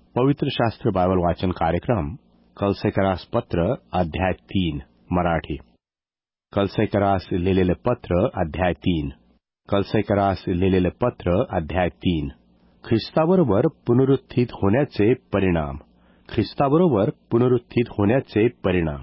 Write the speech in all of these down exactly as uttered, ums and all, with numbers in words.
पवित्र शास्त्र बायबल वाचन कार्यक्रम कलसेकरास पत्र अध्याय तीन मराठी. कलसेकरास लिहिलेले पत्र अध्याय तीन. कलसेकरास लिहिलेले पत्र अध्याय तीन. ख्रिस्ताबरोबर पुनरुत्थित होण्याचे परिणाम. ख्रिस्ताबरोबर पुनरुत्थित होण्याचे परिणाम.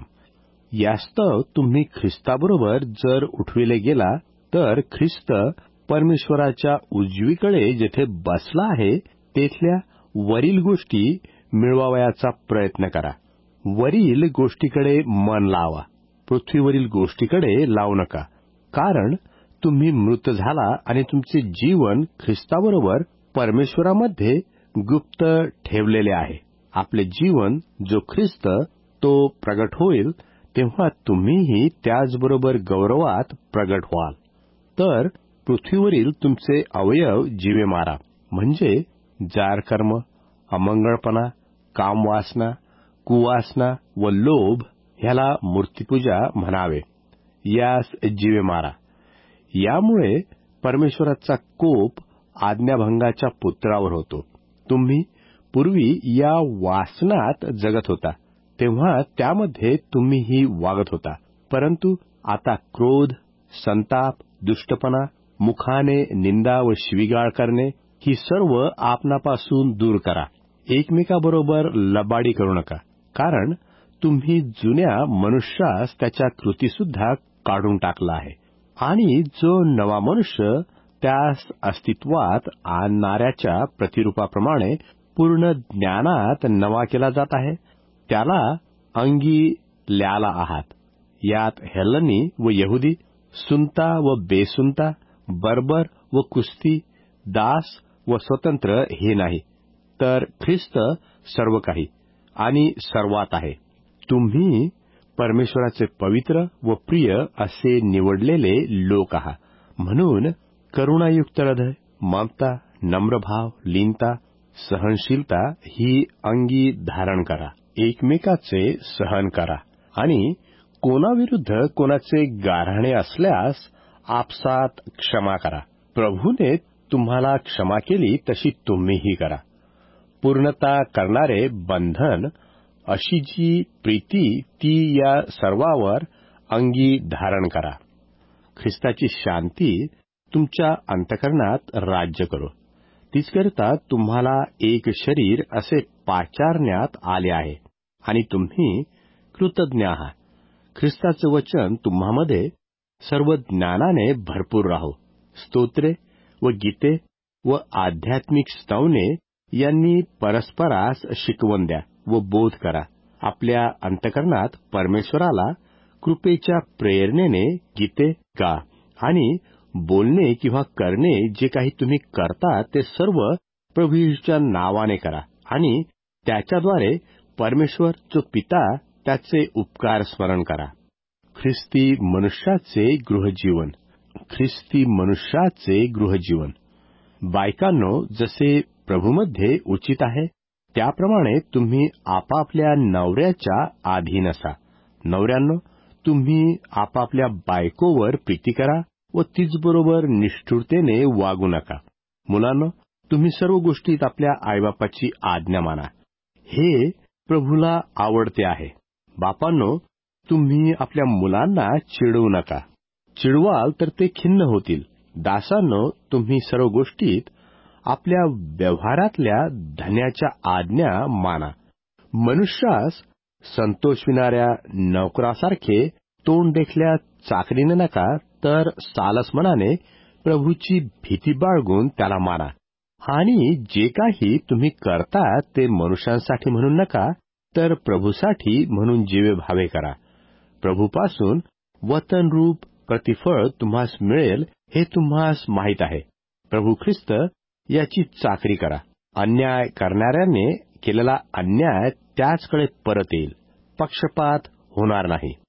यास्तव तुम्ही ख्रिस्ताबरोबर जर उठविले गेला तर ख्रिस्त परमेश्वराच्या उजवीकडे जेथे बसला आहे तेथल्या वरील गोष्टी मिळवावयाचा प्रयत्न करा. वरील गोष्टीकडे मन लावा, पृथ्वीवरील गोष्टीकडे लावू नका. कारण तुम्ही मृत झाला आणि तुमचे जीवन ख्रिस्ताबरोबर परमेश्वरामध्ये गुप्त ठेवलेले आहे. आपले जीवन जो ख्रिस्त तो प्रगट होईल तेव्हा तुम्हीही त्याचबरोबर गौरवात प्रगट व्हाल. तर पृथ्वीवरील तुमचे अवयव जीवे मारा, म्हणजे जार कर्म, अमंगळपणा, कामवासना, कुवासना व लोभ ह्याला मूर्तिपूजा म्हणावे, यास जीवे मारा. यामुळे परमेश्वराचा कोप आज्ञाभंगाच्या पुत्रावर होतो. तुम्ही पूर्वी या वासनात जगत होता, तेव्हा त्यामध्ये तुम्हीही वागत होता. परंतु आता क्रोध, संताप, दुष्टपणा, मुखाने निंदा व शिवीगाळ करणे ही सर्व आपणापासून दूर करा. एकमेकाबरोबर लबाडी करू नका, कारण तुम्ही जुन्या मनुष्यास त्याच्या कृतीसुद्धा काढून टाकला आहे आणि जो नवा मनुष्य त्यास अस्तित्वात आणणाऱ्याच्या प्रतिरूपाप्रमाणे पूर्ण ज्ञानात नवा केला जात आहे, त्याला अंगी ल्याला आहात. यात हेलनी व यहुदी, सुनता व बेसुनता, बर्बर व कुस्ती, दास व स्वतंत्र हे नाही, तर ख्रिस्त सर्व काही आणि सर्वात आहे. तुम्ही परमेश्वराचे पवित्र व प्रिय असे निवडलेले लोक आहात. म्हणून करुणायुक्त हृदय, ममता, नम्रभाव, लीनता, सहनशीलता ही अंगी धारण करा. एकमेकाचे सहन करा आणि कोणाविरुद्ध कोणाचे गाऱ्हाणे असल्यास आपसात क्षमा करा. प्रभूने तुम्हाला क्षमा केली तशी तुम्हीही करा. पूर्णता करणारे बंधन, अशी जी प्रीती ती या सर्वावर अंगी धारण करा. ख्रिस्ताची शांती तुमच्या अंतःकरणात राज्य करो. तीचकरिता तुम्हाला एक शरीर असे पाचारण्यात आले आहे आणि तुम्ही कृतज्ञ आहात. ख्रिस्ताचे वचन तुम्हामध्ये सर्व ज्ञानाने भरपूर राहो. स्तोत्रे व गीते व आध्यात्मिक स्तवने यांनी परस्परास शिकवण द्या व बोध करा. आपल्या अंतःकरणात परमेश्वराला कृपेच्या प्रेरणेने गीते गा आणि बोलणे किंवा करणे जे काही तुम्ही करता ते सर्व प्रभू येशूच्या नावाने करा आणि त्याच्याद्वारे परमेश्वर जो पिता त्याचे उपकार स्मरण करा. ख्रिस्ती मनुष्याचे गृहजीवन. ख्रिस्ती मनुष्याचे गृहजीवन. बायकांनो, जसे प्रभूमध्ये उचित आहे त्याप्रमाणे तुम्ही आपापल्या नवऱ्याच्या अधीन असा. नवऱ्यांनो, तुम्ही आपापल्या बायकोवर प्रीती करा व तीचबरोबर निष्ठुरतेने वागू नका. मुलांनो, तुम्ही सर्व गोष्टीत आपल्या आईबापाची आज्ञा माना, हे प्रभूला आवडते आहे. बापांनो, तुम्ही आपल्या मुलांना चिडवू नका. चिडवाल तर ते खिन्न होतील. दासांनो, तुम्ही सर्व गोष्टीत आपल्या व्यवहारातल्या धन्याच्या आज्ञा माना. मनुष्यास संतोषविणाऱ्या नोकरासारखे तोंड देखल्या चाकरीने नका, तर सालस मनाने प्रभूची भीती बाळगून त्याला माना. आणि जे काही तुम्ही करता ते मनुष्यांसाठी म्हणून नका, तर प्रभूसाठी म्हणून जीवे भावे करा. प्रभूपासून वतनरूप प्रतिफळ तुम्हास मिळेल हे तुम्हास माहीत आहे. प्रभू ख्रिस्त याची चाकरी करा. अन्याय करणाऱ्याने केलेला अन्याय त्याचकडे परत येईल. पक्षपात होणार नाही.